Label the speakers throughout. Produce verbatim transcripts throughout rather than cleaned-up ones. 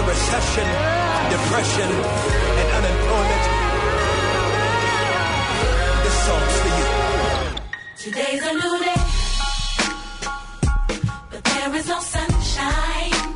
Speaker 1: recession, depression, and unemployment, this song's for you.
Speaker 2: Today's a new day, but there is no sunshine.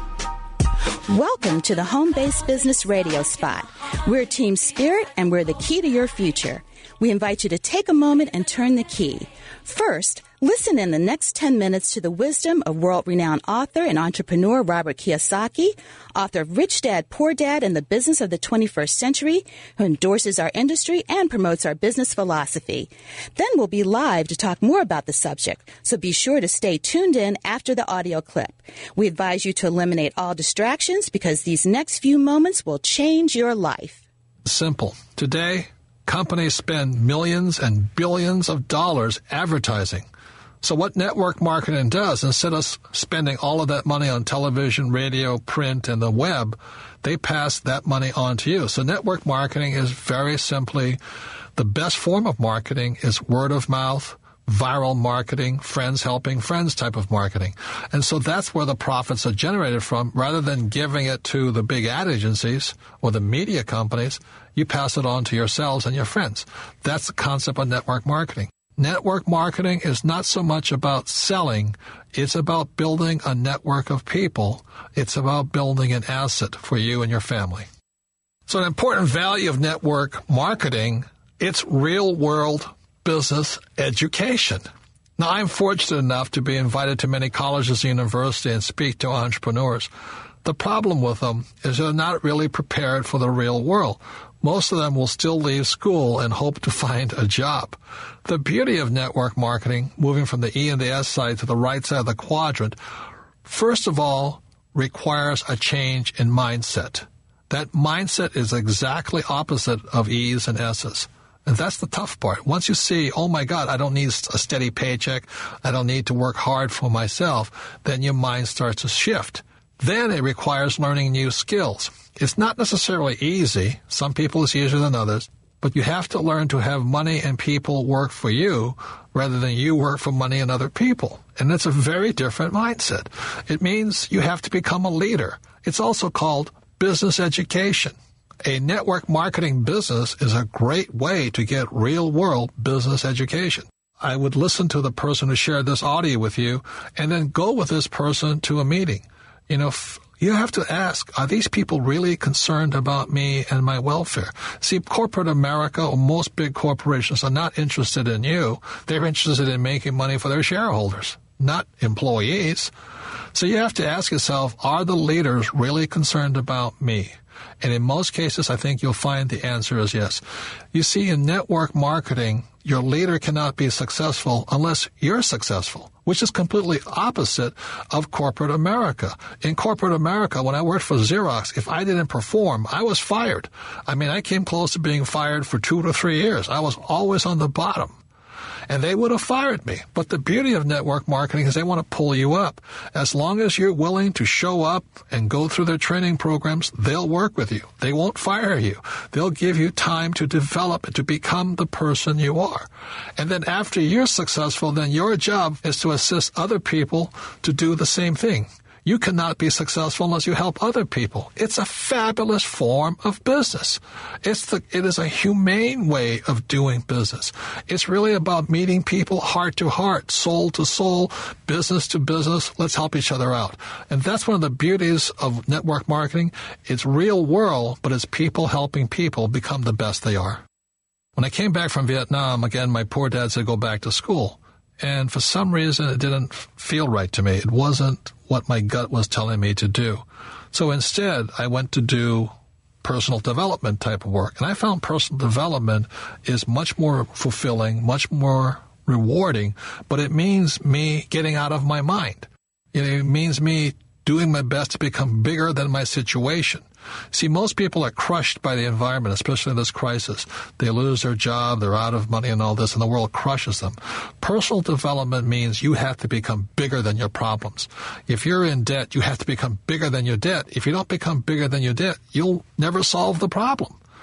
Speaker 3: Welcome to the Home-Based Business Radio Spot. We're Team Spirit, and we're the key to your future. We invite you to take a moment and turn the key. First, listen in the next ten minutes to the wisdom of world-renowned author and entrepreneur Robert Kiyosaki, author of Rich Dad, Poor Dad and the Business of the twenty-first Century, who endorses our industry and promotes our business philosophy. Then we'll be live to talk more about the subject, so be sure to stay tuned in after the audio clip. We advise you to eliminate all distractions because these next few moments will change your life.
Speaker 4: Simple. Today, companies spend millions and billions of dollars advertising. So what network marketing does, instead of spending all of that money on television, radio, print, and the web, they pass that money on to you. So network marketing is very simply the best form of marketing is word of mouth, viral marketing, friends helping friends type of marketing. And so that's where the profits are generated from. Rather than giving it to the big ad agencies or the media companies, you pass it on to yourselves and your friends. That's the concept of network marketing. Network marketing is not so much about selling. It's about building a network of people. It's about building an asset for you and your family. So an important value of network marketing, it's real-world business education. Now, I'm fortunate enough to be invited to many colleges and universities and speak to entrepreneurs. The problem with them is they're not really prepared for the real world. Most of them will still leave school and hope to find a job. The beauty of network marketing, moving from the E and the S side to the right side of the quadrant, first of all, requires a change in mindset. That mindset is exactly opposite of E's and S's. And that's the tough part. Once you see, oh my God, I don't need a steady paycheck, I don't need to work hard for myself, then your mind starts to shift. Then it requires learning new skills. It's not necessarily easy. Some people it's easier than others. But you have to learn to have money and people work for you rather than you work for money and other people. And it's a very different mindset. It means you have to become a leader. It's also called business education. A network marketing business is a great way to get real-world business education. I would listen to the person who shared this audio with you and then go with this person to a meeting. You know, f- you have to ask, are these people really concerned about me and my welfare? See, corporate America or most big corporations are not interested in you. They're interested in making money for their shareholders, not employees. So you have to ask yourself, are the leaders really concerned about me? And in most cases, I think you'll find the answer is yes. You see, in network marketing, your leader cannot be successful unless you're successful, which is completely opposite of corporate America. In corporate America, when I worked for Xerox, if I didn't perform, I was fired. I mean, I came close to being fired for two to three years. I was always on the bottom. And they would have fired me. But the beauty of network marketing is they want to pull you up. As long as you're willing to show up and go through their training programs, they'll work with you. They won't fire you. They'll give you time to develop and to become the person you are. And then after you're successful, then your job is to assist other people to do the same thing. You cannot be successful unless you help other people. It's a fabulous form of business. It's the, it is a humane way of doing business. It's really about meeting people heart to heart, soul to soul, business to business. Let's help each other out. And that's one of the beauties of network marketing. It's real world, but it's people helping people become the best they are. When I came back from Vietnam, again, my poor dad said go back to school. And for some reason, it didn't feel right to me. It wasn't what my gut was telling me to do. So instead, I went to do personal development type of work. And I found personal development is much more fulfilling, much more rewarding, but it means me getting out of my mind. It means me doing my best to become bigger than my situation. See, most people are crushed by the environment, especially in this crisis. They lose their job, they're out of money and all this, and the world crushes them. Personal development means you have to become bigger than your problems. If you're in debt, you have to become bigger than your debt. If you don't become bigger than your debt, you'll never solve the problem.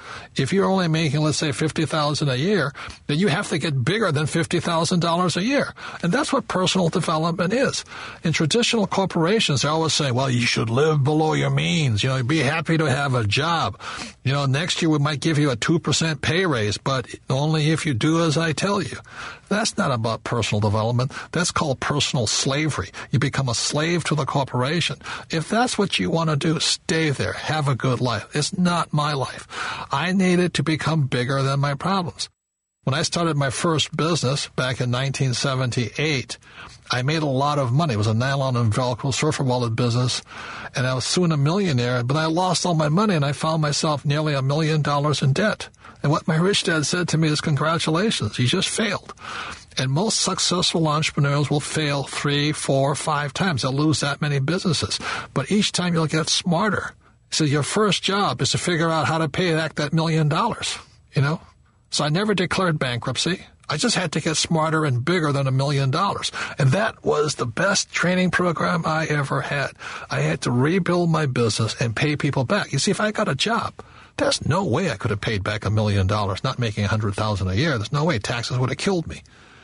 Speaker 4: If you're only making, let's say, fifty thousand dollars a year, then you have to get bigger than fifty thousand dollars a year. And that's what personal development is. In traditional corporations, they always say, well, you should live below your means. You know, be happy to have a job. You know, next year we might give you a two percent pay raise, but only if you do as I tell you. That's not about personal development. That's called personal slavery. You become a slave to the corporation. If that's what you want to do, stay there. Have a good life. It's not my life. I needed to become bigger than my problems. When I started my first business back in nineteen seventy-eight, I made a lot of money. It was a nylon and Velcro surfer wallet business, and I was soon a millionaire, but I lost all my money, and I found myself nearly a million dollars in debt. And what my rich dad said to me is, congratulations, you just failed. And most successful entrepreneurs will fail three, four, five times. They'll lose that many businesses. But each time you'll get smarter. So your first job is to figure out how to pay back that million dollars, you know? So I never declared bankruptcy. I just had to get smarter and bigger than a million dollars. And that was the best training program I ever had. I had to rebuild my business and pay people back. You see, if I got a job, there's no way I could have paid back a million dollars, not making a hundred thousand a year. There's no way. Taxes would have killed me.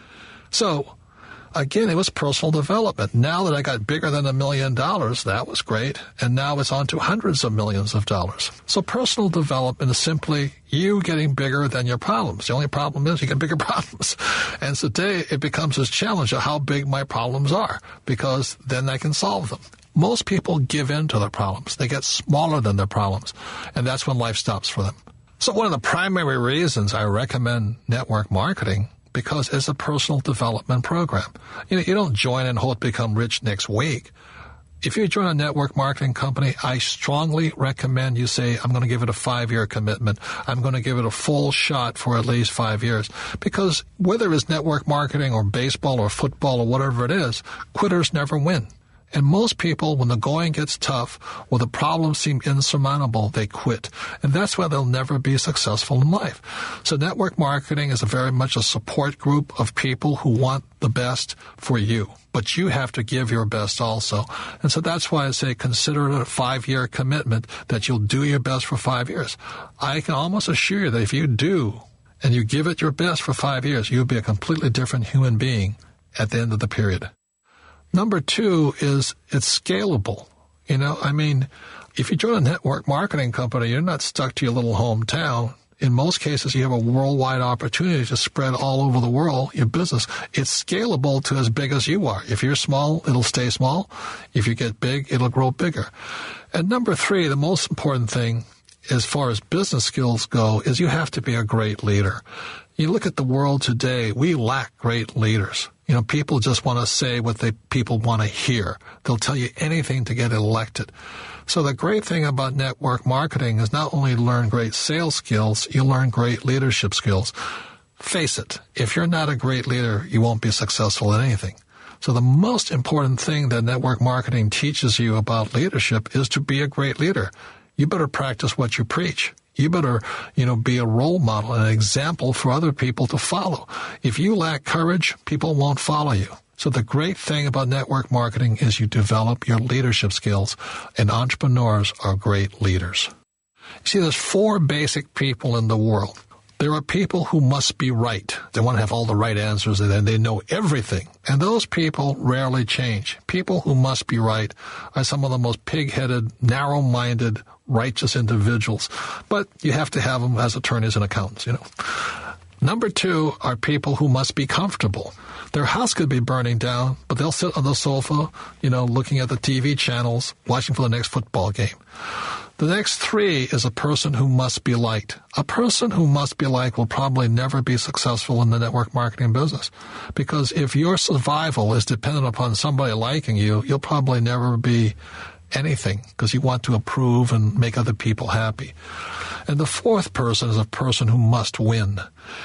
Speaker 4: So, again, it was personal development. Now that I got bigger than a million dollars, that was great. And now it's on to hundreds of millions of dollars. So personal development is simply you getting bigger than your problems. The only problem is you get bigger problems. And today it becomes this challenge of how big my problems are, because then I can solve them. Most people give in to their problems. They get smaller than their problems. And that's when life stops for them. So one of the primary reasons I recommend network marketing, because it's a personal development program. You know, you don't join and hope to become rich next week. If you join a network marketing company, I strongly recommend you say, I'm going to give it a five-year commitment. I'm going to give it a full shot for at least five years. Because whether it's network marketing or baseball or football or whatever it is, quitters never win. And most people, when the going gets tough or the problems seem insurmountable, they quit. And that's why they'll never be successful in life. So network marketing is a very much a support group of people who want the best for you. But you have to give your best also. And so that's why I say consider it a five-year commitment that you'll do your best for five years. I can almost assure you that if you do and you give it your best for five years, you'll be a completely different human being at the end of the period. Number two is it's scalable. You know, I mean, if you join a network marketing company, you're not stuck to your little hometown. In most cases, you have a worldwide opportunity to spread all over the world your business. It's scalable to as big as you are. If you're small, it'll stay small. If you get big, it'll grow bigger. And number three, the most important thing as far as business skills go is you have to be a great leader. You look at the world today, we lack great leaders. You know, people just want to say what they people want to hear. They'll tell you anything to get elected. So the great thing about network marketing is not only learn great sales skills, you learn great leadership skills. Face it, if you're not a great leader, you won't be successful at anything. So the most important thing that network marketing teaches you about leadership is to be a great leader. You better practice what you preach. You better, you know, be a role model, an example for other people to follow. If you lack courage, people won't follow you. So the great thing about network marketing is you develop your leadership skills, and entrepreneurs are great leaders. You see, there's four basic people in the world. There are people who must be right. They want to have all the right answers, and they know everything. And those people rarely change. People who must be right are some of the most pig-headed, narrow-minded, righteous individuals. But you have to have them as attorneys and accountants, you know. Number two are people who must be comfortable. Their house could be burning down, but they'll sit on the sofa, you know, looking at the T V channels, watching for the next football game. The next three is a person who must be liked. A person who must be liked will probably never be successful in the network marketing business. Because if your survival is dependent upon somebody liking you, you'll probably never be anything because you want to approve and make other people happy. And the fourth person is a person who must win.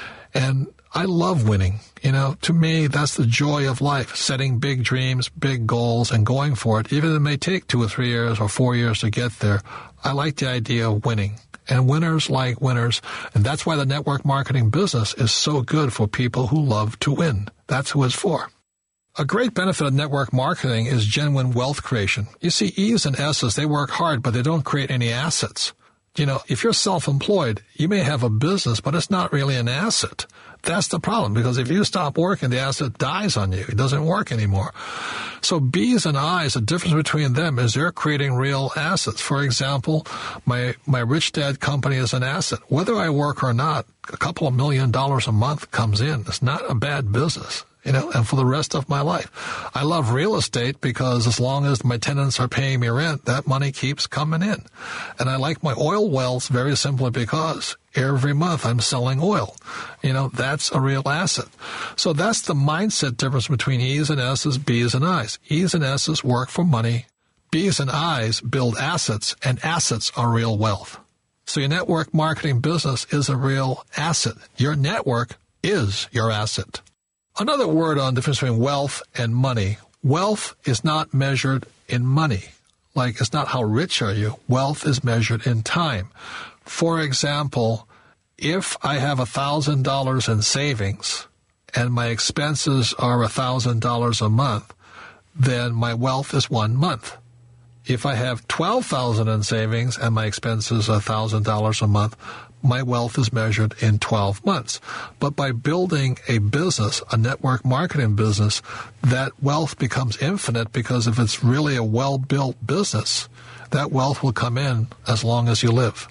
Speaker 4: And I love winning. You know, to me, that's the joy of life, setting big dreams, big goals, and going for it. Even if it may take two or three years or four years to get there, I like the idea of winning. And winners like winners. And that's why the network marketing business is so good for people who love to win. That's who it's for. A great benefit of network marketing is genuine wealth creation. You see, E's and S's, they work hard, but they don't create any assets. You know, if you're self-employed, you may have a business, but it's not really an asset. That's the problem, because if you stop working, the asset dies on you. It doesn't work anymore. So B's and I's, the difference between them is they're creating real assets. For example, my, my Rich Dad company is an asset. Whether I work or not, a couple of million dollars a month comes in. It's not a bad business. You know, and for the rest of my life. I love real estate because as long as my tenants are paying me rent, that money keeps coming in. And I like my oil wells very simply because every month I'm selling oil. You know, that's a real asset. So that's the mindset difference between E's and S's, B's and I's. E's and S's work for money. B's and I's build assets, and assets are real wealth. So your network marketing business is a real asset. Your network is your asset. Another word on the difference between wealth and money. Wealth is not measured in money. Like, it's not how rich are you. Wealth is measured in time. For example, if I have one thousand dollars in savings and my expenses are one thousand dollars a month, then my wealth is one month. If I have twelve thousand dollars in savings and my expenses are one thousand dollars a month, my wealth is measured in twelve months. But by building a business, a network marketing business, that wealth becomes infinite, because if it's really a well-built business, that wealth will come in as long as you live.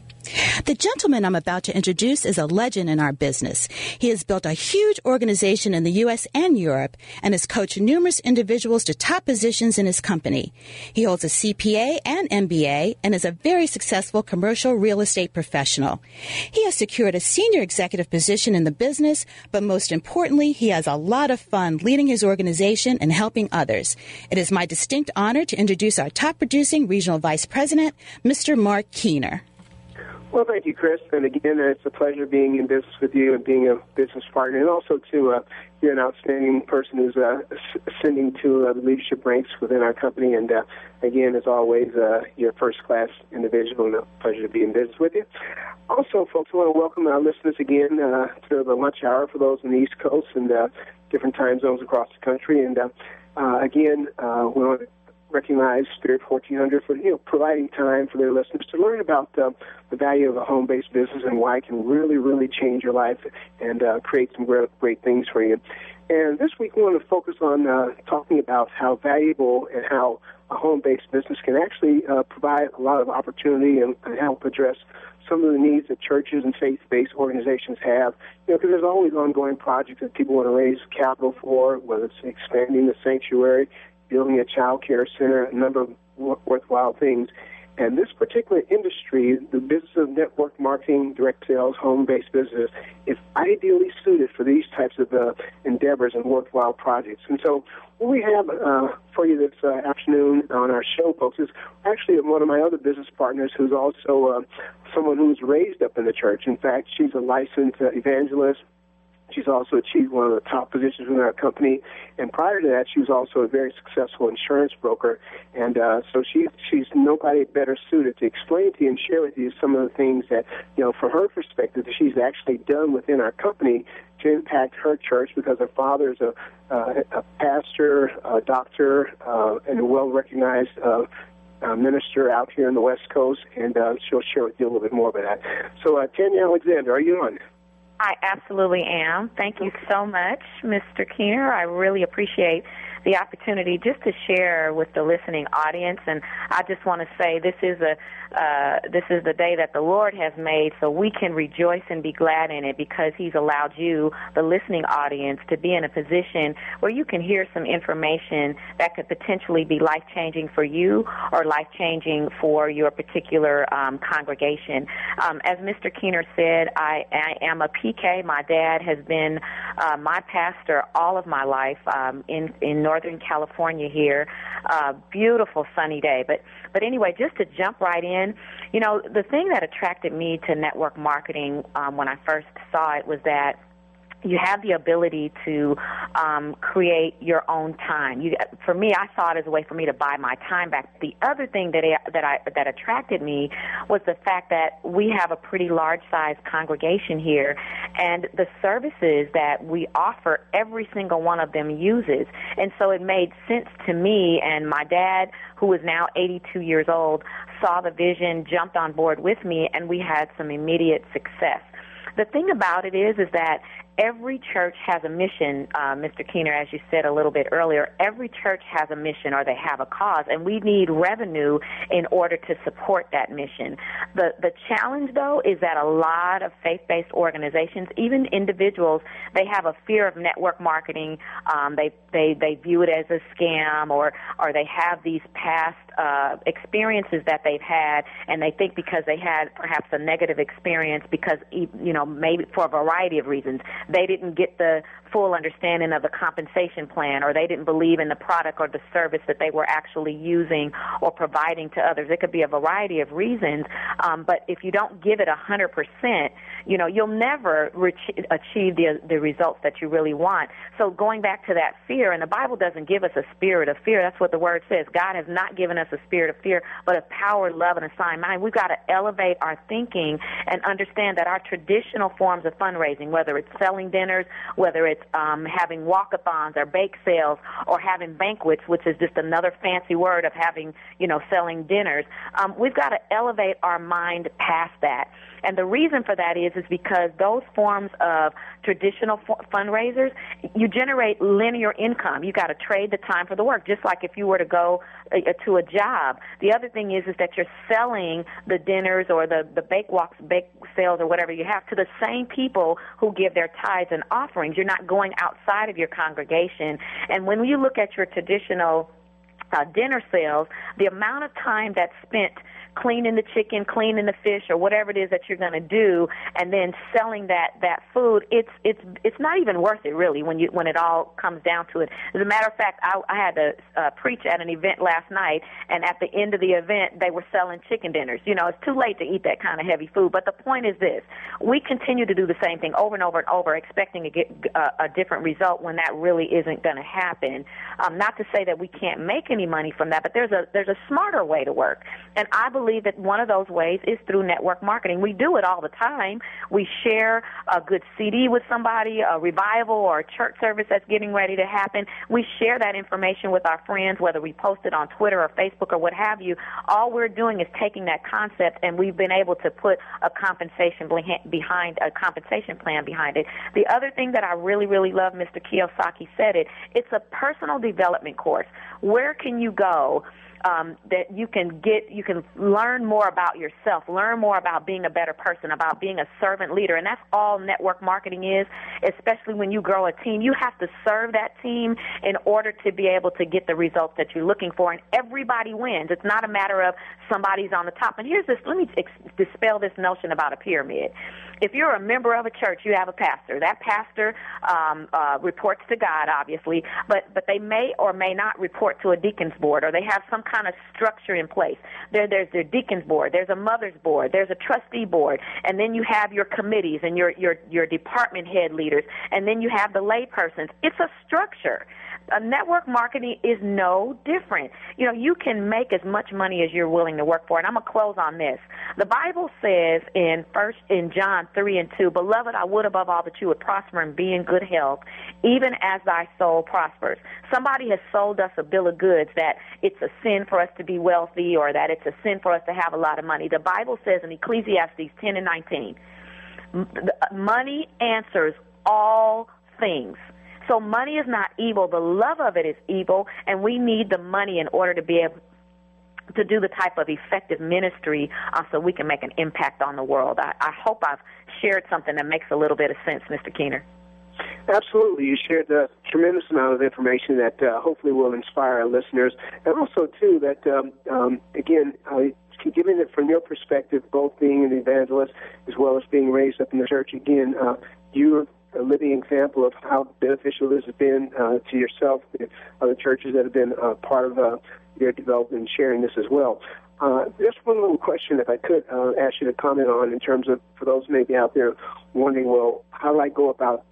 Speaker 3: The gentleman I'm about to introduce is a legend in our business. He has built a huge organization in the U S and Europe and has coached numerous individuals to top positions in his company. He holds a C P A and M B A and is a very successful commercial real estate professional. He has secured a senior executive position in the business, but most importantly, he has a lot of fun leading his organization and helping others. It is my distinct honor to introduce our top producing regional vice president, Mister Mark Keener.
Speaker 5: Well, thank you, Chris. And again, it's a pleasure being in business with you and being a business partner, and also to uh, you're an outstanding person who's uh, ascending to uh, the leadership ranks within our company. And uh, again, as always, uh, you're a first-class individual, and a pleasure to be in business with you. Also, folks, I want to welcome our listeners again uh, to the lunch hour for those on the East Coast and uh, different time zones across the country. And uh, uh, again, uh, we want to recognize Spirit fourteen hundred for you know providing time for their listeners to learn about uh, the value of a home-based business and why it can really, really change your life and uh, create some great, great things for you. And this week we want to focus on uh, talking about how valuable and how a home-based business can actually uh, provide a lot of opportunity and, and help address some of the needs that churches and faith-based organizations have. You know, because there's always ongoing projects that people want to raise capital for, whether it's expanding the sanctuary, building a child care center, a number of worthwhile things. And this particular industry, the business of network marketing, direct sales, home-based business, is ideally suited for these types of uh, endeavors and worthwhile projects. And so what we have uh, for you this uh, afternoon on our show, folks, is actually one of my other business partners who's also uh, someone who's raised up in the church. In fact, she's a licensed uh, evangelist. She's also achieved one of the top positions in our company. And prior to that, she was also a very successful insurance broker. And uh, so she, she's nobody better suited to explain to you and share with you some of the things that, you know, from her perspective, that she's actually done within our company to impact her church, because her father is a, uh, a pastor, a doctor, uh, and a well-recognized uh, uh, minister out here on the West Coast. And uh, she'll share with you a little bit more about that. So, uh, Tanya Alexander, are you on?
Speaker 6: I absolutely am. Thank you so much, Mister Keener. I really appreciate the opportunity just to share with the listening audience. And I just want to say this is a uh, this is the day that the Lord has made, so we can rejoice and be glad in it, because He's allowed you, the listening audience, to be in a position where you can hear some information that could potentially be life-changing for you or life-changing for your particular um, congregation. Um, as Mister Keener said, I, I am a P K. My dad has been uh, my pastor all of my life um, in, in Northern California here. Uh, beautiful sunny day. But, but anyway, just to jump right in, you know, the thing that attracted me to network marketing um, when I first saw it was that you have the ability to um, create your own time. You, for me, I saw it as a way for me to buy my time back. The other thing that I, that I that attracted me was the fact that we have a pretty large-sized congregation here, and the services that we offer, every single one of them uses. And so it made sense to me, and my dad, who is now eighty-two years old, saw the vision, jumped on board with me, and we had some immediate success. The thing about it is, is that every church has a mission, uh, Mister Keener, as you said a little bit earlier. Every church has a mission, or they have a cause, and we need revenue in order to support that mission. The the challenge, though, is that a lot of faith-based organizations, even individuals, they have a fear of network marketing. Um, they they they view it as a scam, or or they have these past uh, experiences that they've had, and they think because they had perhaps a negative experience, because you know maybe for a variety of reasons, they didn't get the full understanding of the compensation plan, or they didn't believe in the product or the service that they were actually using or providing to others. It could be a variety of reasons, um, but if you don't give it one hundred percent, you know, you'll never re- achieve the, the results that you really want. So going back to that fear, and the Bible doesn't give us a spirit of fear. That's what the Word says. God has not given us a spirit of fear, but of power, love, and a sound mind. We've got to elevate our thinking and understand that our traditional forms of fundraising, whether it's selling dinners, whether it's um, having walkathons or bake sales, or having banquets, which is just another fancy word of having, you know, selling dinners, um, we've got to elevate our mind past that. And the reason for that is is because those forms of traditional f- fundraisers, you generate linear income. You got to trade the time for the work, just like if you were to go uh, to a job. The other thing is is that you're selling the dinners or the, the bake walks, bake sales, or whatever you have to the same people who give their tithes and offerings. You're not going outside of your congregation. And when you look at your traditional uh, dinner sales, the amount of time that's spent cleaning the chicken, cleaning the fish, or whatever it is that you're going to do, and then selling that, that food, it's it's it's not even worth it, really, when you when it all comes down to it. As a matter of fact, I, I had to uh, preach at an event last night, and at the end of the event, they were selling chicken dinners. You know, it's too late to eat that kind of heavy food, but the point is this. We continue to do the same thing over and over and over, expecting to get uh, a different result when that really isn't going to happen. Um, not to say that we can't make any money from that, but there's a there's a smarter way to work, and I believe believe that one of those ways is through network marketing. We do it all the time. We share a good C D with somebody, a revival or a church service that's getting ready to happen. We share that information with our friends, whether we post it on Twitter or Facebook or what have you. All we're doing is taking that concept, and we've been able to put a compensation behind a compensation plan behind it. The other thing that I really, really love, Mister Kiyosaki said it, it's a personal development course. Where can you go Um, that you can get, you can learn more about yourself, learn more about being a better person, about being a servant leader, and that's all network marketing is, especially when you grow a team. You have to serve that team in order to be able to get the results that you're looking for, and everybody wins. It's not a matter of somebody's on the top. And here's this, let me ex- dispel this notion about a pyramid. If you're a member of a church, you have a pastor. That pastor um, uh, reports to God, obviously, but, but they may or may not report to a deacon's board, or they have some kind of structure in place. There, there's their deacon's board, there's a mother's board, there's a trustee board, and then you have your committees and your, your, your department head leaders, and then you have the lay persons. It's a structure. Uh, network marketing is no different. You know, you can make as much money as you're willing to work for. And I'm going to close on this. The Bible says in first in John three and two, Beloved, I would above all that you would prosper and be in good health, even as thy soul prospers. Somebody has sold us a bill of goods that it's a sin for us to be wealthy, or that it's a sin for us to have a lot of money. The Bible says in Ecclesiastes ten and nineteen, money answers all things. So money is not evil. The love of it is evil, and we need the money in order to be able to do the type of effective ministry uh, so we can make an impact on the world. I, I hope I've shared something that makes a little bit of sense, Mister Keener.
Speaker 5: Absolutely. You shared a tremendous amount of information that uh, hopefully will inspire our listeners. And also, too, that, um, um, again, uh, given it from your perspective, both being an evangelist as well as being raised up in the church, again, uh, you're a living example of how beneficial this has been uh, to yourself, the other churches that have been uh, part of uh, your development and sharing this as well. Uh, just one little question, if I could uh, ask you to comment on, in terms of, for those maybe out there wondering, well, how do I go about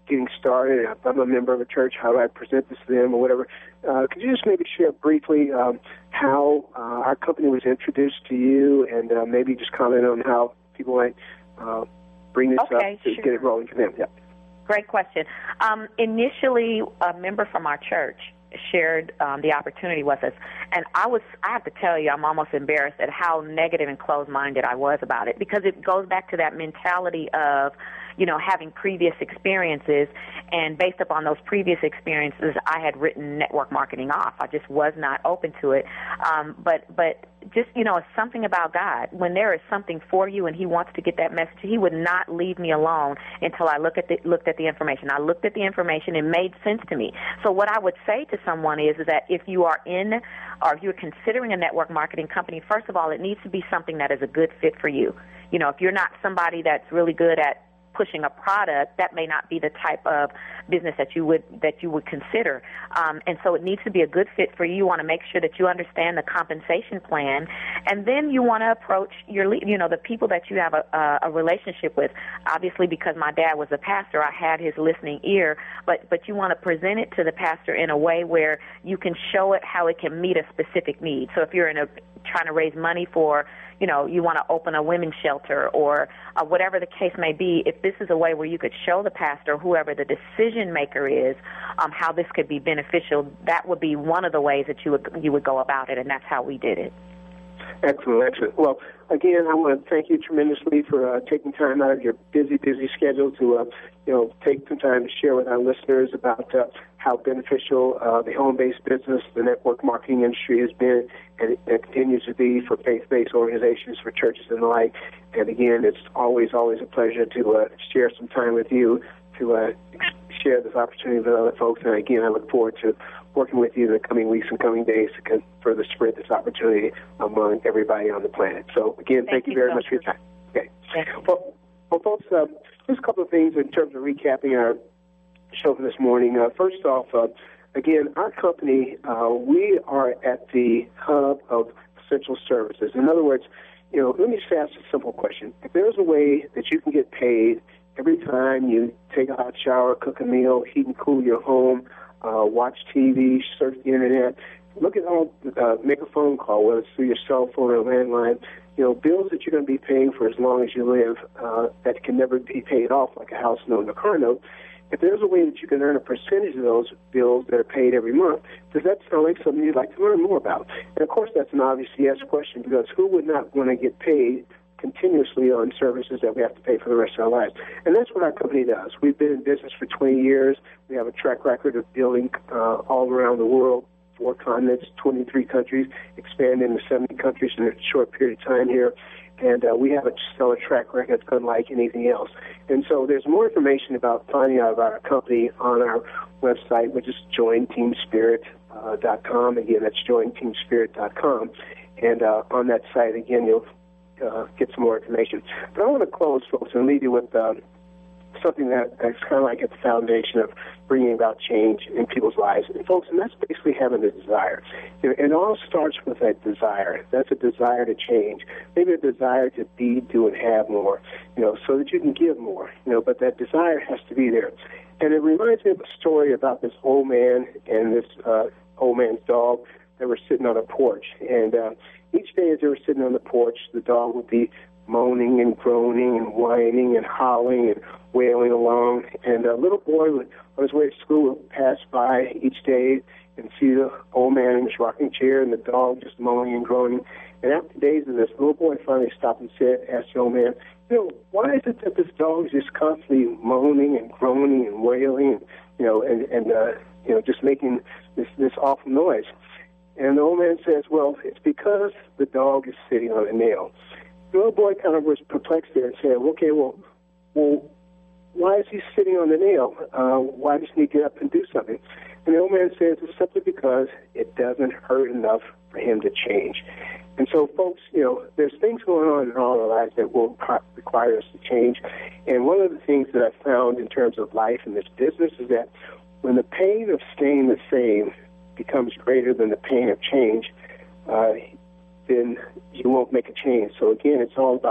Speaker 5: getting started, if I'm a member of a church, how do I present this to them or whatever? Uh, could you just maybe share briefly um, how uh, our company was introduced to you, and uh, maybe just comment on how people might uh, bring this
Speaker 6: okay,
Speaker 5: up to
Speaker 6: sure.
Speaker 5: get it rolling for them? Yeah.
Speaker 6: Great question. Um, initially, a member from our church shared um, the opportunity with us, and I was, I have to tell you, I'm almost embarrassed at how negative and closed-minded I was about it, because it goes back to that mentality of, you know, having previous experiences, and based upon those previous experiences, I had written network marketing off. I just was not open to it. Um, but, but just, you know, it's something about God. When there is something for you and he wants to get that message, he would not leave me alone until I look at the, looked at the information. I looked at the information. It made sense to me. So what I would say to someone is, is that if you are in or if you're considering a network marketing company, first of all, it needs to be something that is a good fit for you. You know, if you're not somebody that's really good at pushing a product, that may not be the type of business that you would that you would consider. Um, and so it needs to be a good fit for you. You want to make sure that you understand the compensation plan, and then you want to approach your, you know, the people that you have a, a relationship with. Obviously, because my dad was a pastor, I had his listening ear, but but you want to present it to the pastor in a way where you can show it how it can meet a specific need. So if you're in a trying to raise money for, you know, you want to open a women's shelter or uh, whatever the case may be, if this is a way where you could show the pastor, whoever the decision maker is, um, how this could be beneficial, that would be one of the ways that you would you would go about it, and that's how we did it.
Speaker 5: Excellent, excellent. Well, again, I want to thank you tremendously for uh, taking time out of your busy, busy schedule to, uh, you know, take some time to share with our listeners about uh, how beneficial uh, the home-based business, the network marketing industry has been, and it, it continues to be for faith-based organizations, for churches and the like. And again, it's always, always a pleasure to uh, share some time with you to uh, share this opportunity with other folks. And again, I look forward to working with you in the coming weeks and coming days to further spread this opportunity among everybody on the planet. So, again, thank, thank you very so much for your time. Okay. Well, well, folks, uh, just a couple of things in terms of recapping our show for this morning. Uh, first off, uh, again, our company, uh, we are at the hub of essential services. In other words, you know, let me just ask a simple question. If there's a way that you can get paid every time you take a hot shower, cook a meal, heat and cool your home, Uh, watch T V, surf the internet, look at all, uh, make a phone call, whether it's through your cell phone or landline, you know, bills that you're going to be paying for as long as you live uh, that can never be paid off, like a house note and a car note. If there's a way that you can earn a percentage of those bills that are paid every month, does that sound like something you'd like to learn more about? And, of course, that's an obvious yes question, because who would not want to get paid continuously on services that we have to pay for the rest of our lives? And that's what our company does. We've been in business for twenty years. We have a track record of building uh, all around the world, four continents, twenty-three countries, expanding to seventy countries in a short period of time here. And uh, we have a stellar track record that's unlike anything else. And so there's more information about finding out about our company on our website, which is join team spirit dot com. Again, that's join team spirit dot com. And uh, on that site, again, you'll Uh, get some more information. But I want to close, folks, and leave you with uh, something that, that's kind of like at the foundation of bringing about change in people's lives. And, folks, and that's basically having a desire. You know, it all starts with that desire. That's a desire to change. Maybe a desire to be, do, and have more, you know, so that you can give more, you know, but that desire has to be there. And it reminds me of a story about this old man and this uh, old man's dog that were sitting on a porch. And uh, each day as they were sitting on the porch, the dog would be moaning and groaning and whining and howling and wailing along. And a little boy would, on his way to school, would pass by each day and see the old man in his rocking chair and the dog just moaning and groaning. And after days of this, the little boy finally stopped and said, asked the old man, you know, why is it that this dog is just constantly moaning and groaning and wailing, and, you know, and, and uh, you know, just making this, this awful noise? And the old man says, well, it's because the dog is sitting on a nail. The little boy kind of was perplexed there and said, okay, well, well, why is he sitting on the nail? Uh, why doesn't he get up and do something? And the old man says, it's simply because it doesn't hurt enough for him to change. And so, folks, you know, there's things going on in all our lives that will require us to change. And one of the things that I found in terms of life in this business is that when the pain of staying the same becomes greater than the pain of change, uh, then you won't make a change. So again, it's all about,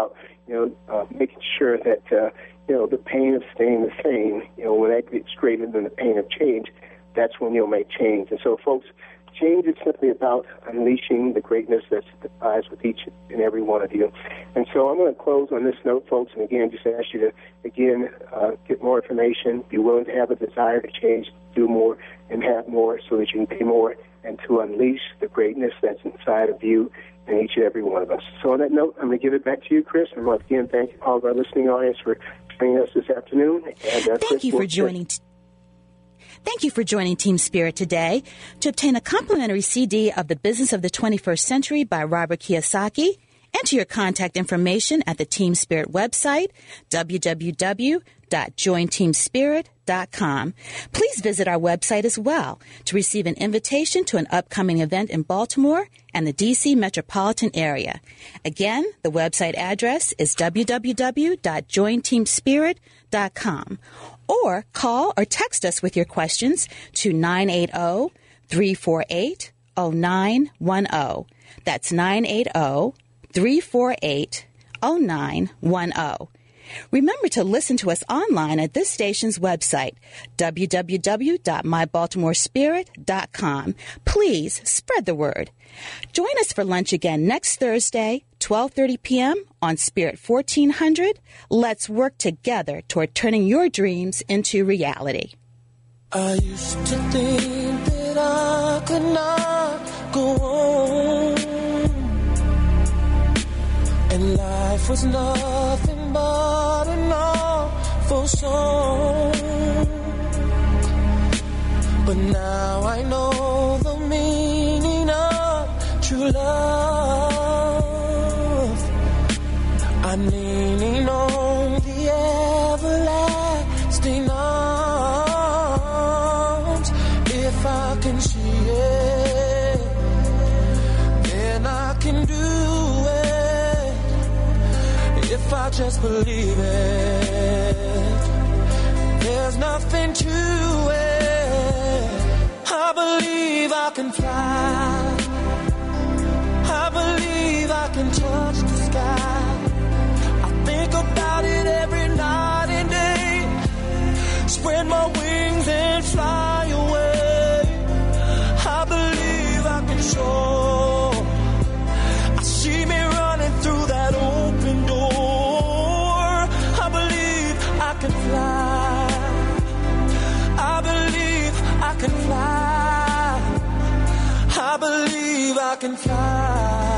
Speaker 5: you know, uh, making sure that, uh, you know, the pain of staying the same, you know, when that gets greater than the pain of change, that's when you'll make change. And so, folks, change is simply about unleashing the greatness that lies with each and every one of you. And so I'm going to close on this note, folks, and again, just ask you to, again, uh, get more information, be willing to have a desire to change, do more, and have more so that you can be more, and to unleash the greatness that's inside of you and each and every one of us. So on that note, I'm going to give it back to you, Chris, and once again, thank all of our listening audience for joining us this afternoon. And, uh,
Speaker 3: thank
Speaker 5: Chris,
Speaker 3: you for
Speaker 5: we'll
Speaker 3: joining. T- Thank you for joining Team Spirit today. To obtain a complimentary C D of The Business of the twenty-first Century by Robert Kiyosaki, enter your contact information at the Team Spirit website, w w w dot join team spirit dot com. Please visit our website as well to receive an invitation to an upcoming event in Baltimore and the D C metropolitan area. Again, the website address is w w w dot join team spirit dot com. Or call or text us with your questions to nine eight zero, three four eight, zero nine one zero. That's nine eight zero, three four eight, zero nine one zero. Remember to listen to us online at this station's website, w w w dot my baltimore spirit dot com. Please spread the word. Join us for lunch again next Thursday, twelve thirty p.m. on Spirit fourteen hundred. Let's work together toward turning your dreams into reality.
Speaker 7: I used to think that I could not go on, and life was nothing but an awful song. But now I know the meaning of true love. I'm leaning on the everlasting arms. If I can see it, then I can do it. If I just believe it, there's nothing to it. I believe I can fly. I believe I can touch the sky. I think about it every night and day. Spread my wings and fly away. I believe I can soar. I see me running through that open door. I believe I can fly. I believe I can fly. I believe I can fly.